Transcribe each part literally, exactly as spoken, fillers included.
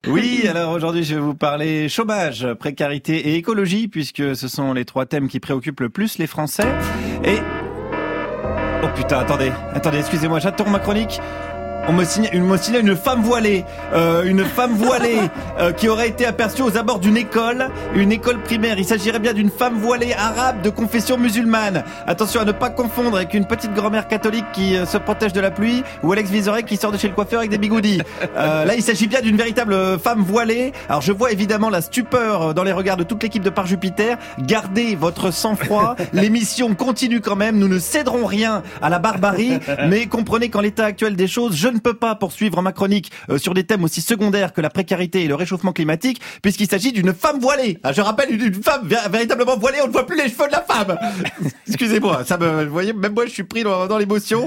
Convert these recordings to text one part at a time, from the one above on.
Oui, alors aujourd'hui je vais vous parler chômage, précarité et écologie, puisque ce sont les trois thèmes qui préoccupent le plus les Français. Et... Oh putain, attendez, attendez, excusez-moi, j'attends ma chronique. On me signale une, me signale une femme voilée, euh, une femme voilée euh, qui aurait été aperçue aux abords d'une école, une école primaire. Il s'agirait bien d'une femme voilée arabe de confession musulmane. Attention à ne pas confondre avec une petite grand-mère catholique qui euh, se protège de la pluie ou Alex Vizorek qui sort de chez le coiffeur avec des bigoudis. Euh, là, il s'agit bien d'une véritable femme voilée. Alors, je vois évidemment la stupeur dans les regards de toute l'équipe de Par Jupiter. Gardez votre sang-froid. L'émission continue quand même. Nous ne céderons rien à la barbarie, mais comprenez qu'en l'état actuel des choses, je Je ne peux pas poursuivre ma chronique euh, sur des thèmes aussi secondaires que la précarité et le réchauffement climatique, puisqu'il s'agit d'une femme voilée. Ah, je rappelle, une, une femme vé- véritablement voilée, on ne voit plus les cheveux de la femme. Excusez-moi, ça me, vous voyez, même moi je suis pris dans, dans l'émotion.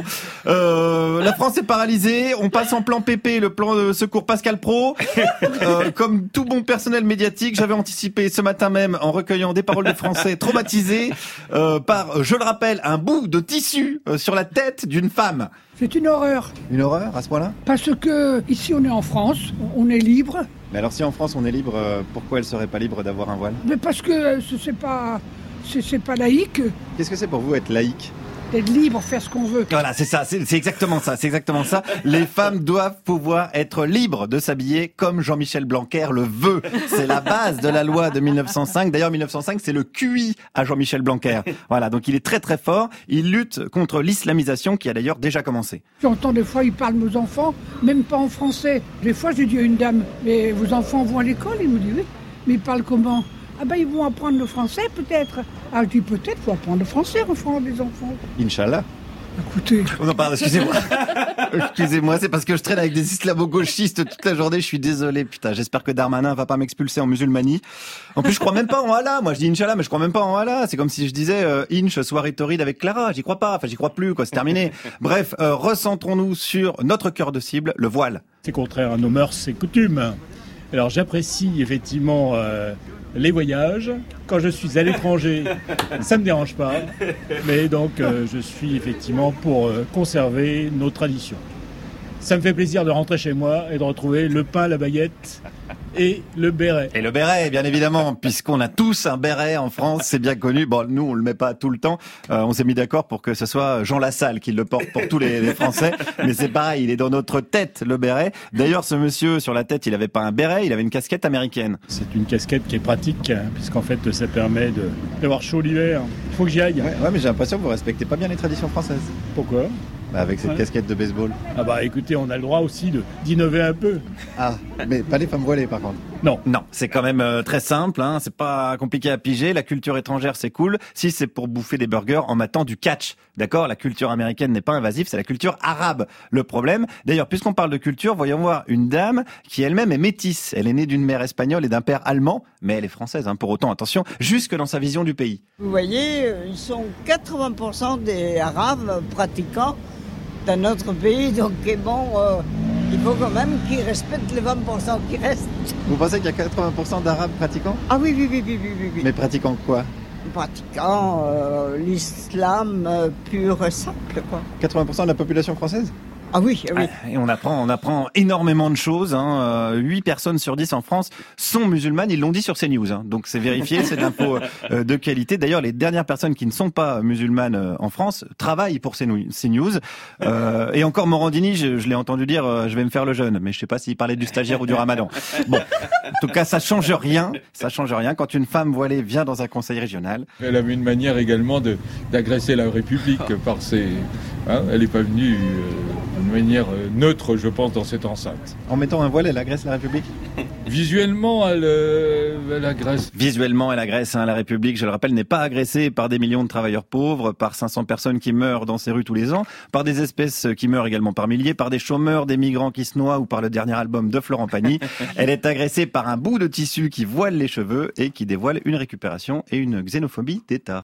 Euh, la France est paralysée, on passe en plan P P, le plan de secours Pascal Pro. Euh, comme tout bon personnel médiatique, j'avais anticipé ce matin même en recueillant des paroles de Français traumatisés euh, par, je le rappelle, un bout de tissu euh, sur la tête d'une femme. C'est une horreur. Une horreur à ce point-là ? Parce que ici on est en France, on est libre. Mais alors si en France on est libre, euh, pourquoi elle serait pas libre d'avoir un voile ? Mais parce que ce c'est pas, c'est, c'est pas laïque Qu'est-ce que c'est pour vous être laïque ? d'être libre, faire ce qu'on veut. Voilà, c'est ça, c'est, c'est exactement ça, c'est exactement ça. Les femmes doivent pouvoir être libres de s'habiller comme Jean-Michel Blanquer le veut. C'est la base de la loi de mille neuf cent cinq. D'ailleurs, mille neuf cent cinq, c'est le Q I à Jean-Michel Blanquer. Voilà, donc il est très très fort. Il lutte contre l'islamisation qui a d'ailleurs déjà commencé. J'entends des fois, ils parlent de nos enfants, même pas en français. Des fois, j'ai dit à une dame, mais vos enfants vont à l'école ? Il me dit oui. Mais ils parlent comment ? Ah ben, ils vont apprendre le français, peut-être. Ah, je dis peut-être, faut apprendre le français, enfants, des enfants. Inch'Allah. Écoutez... Oh non, pardon, excusez-moi. Excusez-moi, c'est parce que je traîne avec des islamo-gauchistes toute la journée, je suis désolé, putain, j'espère que Darmanin va pas m'expulser en musulmanie. En plus, je crois même pas en Allah, moi je dis Inch'Allah, mais je crois même pas en Allah, c'est comme si je disais euh, Inch, soirée torride avec Clara, j'y crois pas, enfin j'y crois plus, quoi, c'est terminé. Bref, euh, recentrons-nous sur notre cœur de cible, le voile. C'est contraire à nos mœurs et coutumes. Alors j'apprécie effectivement euh, les voyages. Quand je suis à l'étranger, ça ne me dérange pas. Mais donc euh, je suis effectivement pour euh, conserver nos traditions. Ça me fait plaisir de rentrer chez moi et de retrouver le pain, la baguette et le béret. Et le béret, bien évidemment, puisqu'on a tous un béret en France, c'est bien connu. Bon, nous, on le met pas tout le temps. Euh, on s'est mis d'accord pour que ce soit Jean Lassalle qui le porte pour tous les, les Français. Mais c'est pareil, il est dans notre tête, le béret. D'ailleurs, ce monsieur, sur la tête, il avait pas un béret, il avait une casquette américaine. C'est une casquette qui est pratique, hein, puisqu'en fait, ça permet de, d'avoir chaud l'hiver. Il faut que j'y aille. Ouais, ouais, mais j'ai l'impression que vous respectez pas bien les traditions françaises. Pourquoi ? Bah, avec cette Ouais. casquette de baseball. Ah bah écoutez, on a le droit aussi de, d'innover un peu. Ah, mais pas les femmes voilées, par contre. Non. Non, c'est quand même euh, très simple, hein, c'est pas compliqué à piger. La culture étrangère, c'est cool. Si c'est pour bouffer des burgers en matant du catch, d'accord ? La culture américaine n'est pas invasive, c'est la culture arabe le problème. D'ailleurs, puisqu'on parle de culture, voyons voir une dame qui elle-même est métisse. Elle est née d'une mère espagnole et d'un père allemand, mais elle est française, hein, pour autant, attention, jusque dans sa vision du pays. Vous voyez, ils sont quatre-vingts pour cent des Arabes pratiquants dans notre pays, donc et bon, euh, il faut quand même qu'ils respectent les vingt pour cent qui restent. Vous pensez qu'il y a quatre-vingts pour cent d'Arabes pratiquants ? Ah oui, oui, oui, oui, oui, oui. oui. Mais pratiquant quoi ? Pratiquant euh, l'islam euh, pur et simple, quoi. quatre-vingts pour cent de la population française ? Ah oui, ah oui. Et on apprend, on apprend énormément de choses. Hein. Euh, huit personnes sur dix en France sont musulmanes. Ils l'ont dit sur CNews. Hein. Donc c'est vérifié, c'est de l'info euh, de qualité. D'ailleurs, les dernières personnes qui ne sont pas musulmanes euh, en France travaillent pour CNews. Euh, et encore Morandini, je, je l'ai entendu dire, euh, je vais me faire le jeûne. Mais je sais pas s'il parlait du stagiaire ou du Ramadan. Bon, en tout cas, ça change rien. Ça change rien quand une femme voilée vient dans un conseil régional. Elle avait une manière également de, d'agresser la République par ses... Hein, elle n'est pas venue euh, d'une manière euh, neutre, je pense, dans cette enceinte. En mettant un voile, elle agresse la République ? Visuellement, elle, euh, elle agresse. Visuellement, elle agresse. Hein, la République, je le rappelle, n'est pas agressée par des millions de travailleurs pauvres, par cinq cents personnes qui meurent dans ses rues tous les ans, par des espèces qui meurent également par milliers, par des chômeurs, des migrants qui se noient ou par le dernier album de Florent Pagny. Elle est agressée par un bout de tissu qui voile les cheveux et qui dévoile une récupération et une xénophobie d'État.